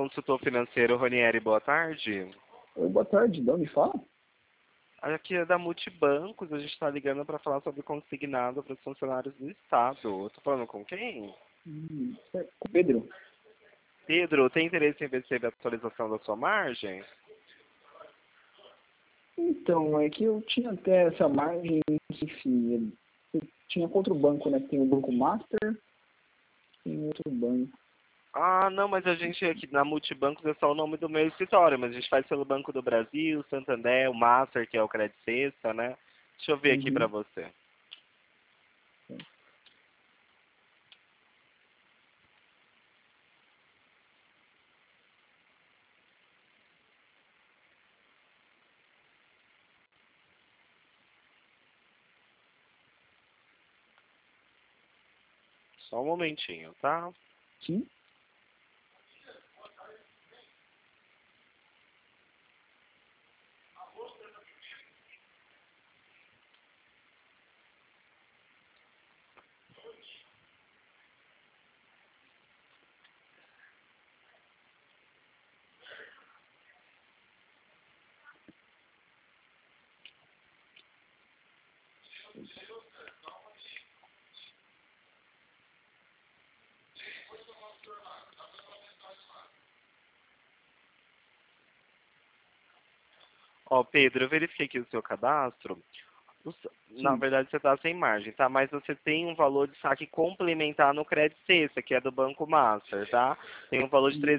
consultor financeiro, Ronieri, boa tarde. Oi, boa tarde. De onde fala? Aqui é da Multibancos, a gente está ligando para falar sobre consignado para os funcionários do Estado. Eu tô falando com quem? Com Pedro. Pedro, tem interesse em receber a atualização da sua margem? Então, é que eu tinha até essa margem, enfim, eu tinha outro banco, né? Tem o Banco Master, tem outro banco. Ah, não, mas a gente aqui na Multibancos é só o nome do meu escritório, mas a gente faz pelo Banco do Brasil, Santander, o Master, que é o Credit Sexta, né? Deixa eu ver aqui para você. Só um momentinho, tá? Sim. Ó, Pedro, eu verifiquei aqui o seu cadastro. Na verdade, você está sem margem, tá? Mas você tem um valor de saque complementar no Credit Sexta, que é do Banco Master, tá? Tem um valor de R$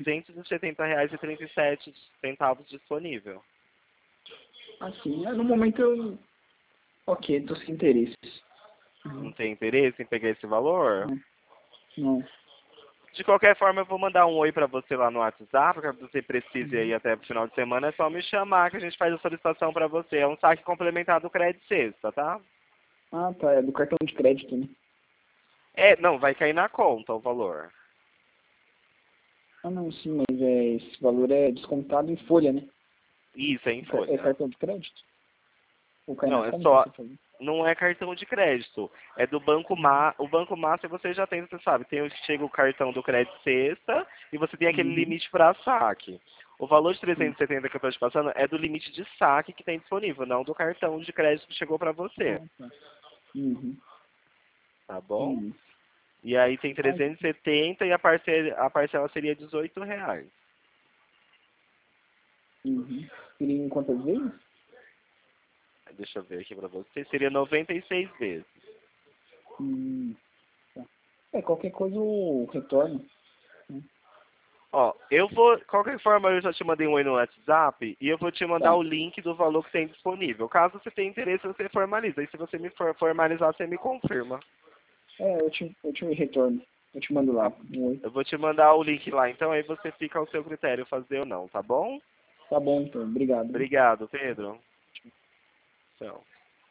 370,37 disponível. Assim, no momento eu... Ok, tô sem interesse. Não tem interesse em pegar esse valor? Não. De qualquer forma, eu vou mandar um oi pra você lá no WhatsApp, caso você precise aí até pro final de semana, é só me chamar que a gente faz a solicitação pra você. É um saque complementar do Credit Sexta, tá? Ah, tá, é do cartão de crédito, né? É, não, vai cair na conta o valor. Ah, não, sim, mas esse valor é descontado em folha, né? Isso, é em É folha. cartão de crédito? Ou cai Não, na é conta, só. você falou? Não é cartão de crédito. É do Banco O Banco Master você já tem, você sabe, chega o cartão do Crédito Sexta e você tem aquele limite para saque. O valor de 370 que eu estou te passando é do limite de saque que tem disponível, não do cartão de crédito que chegou para você. Ah, tá. Uhum. Tá bom? Entendi. E aí tem 370 e a parcela seria R$ 18. Uhum. Seria em quantas vezes? Deixa eu ver aqui para você. Seria 96 vezes. Tá. Qualquer coisa eu retorno. Né? Ó, eu vou, qualquer forma eu já te mandei um oi no WhatsApp e eu vou te mandar Tá. o link do valor que tem disponível. Caso você tenha interesse, você formaliza. E se você me formalizar, você me confirma. Eu te retorno. Eu te mando lá. Tá? Um oi. Eu vou te mandar o link lá, então aí você fica ao seu critério fazer ou não, tá bom? Tá bom, então. Obrigado. Obrigado, Pedro. Tchau.